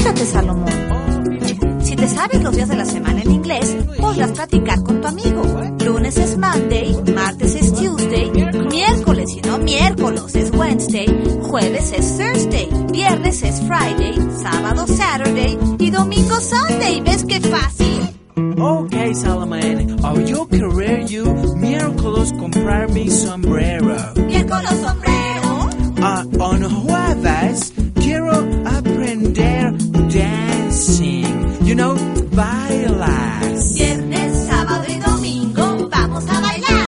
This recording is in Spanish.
Siéntate, Salomón. Si te sabes los días de la semana en inglés, podrás platicar con tu amigo. Lunes es Monday, martes es Tuesday, miércoles y no miércoles es Wednesday, jueves es Thursday, viernes es Friday, sábado Saturday y domingo Sunday. ¿Ves qué fácil? Okay, Solomon, are you career you? Miércoles comprar mi sombrero. Miércoles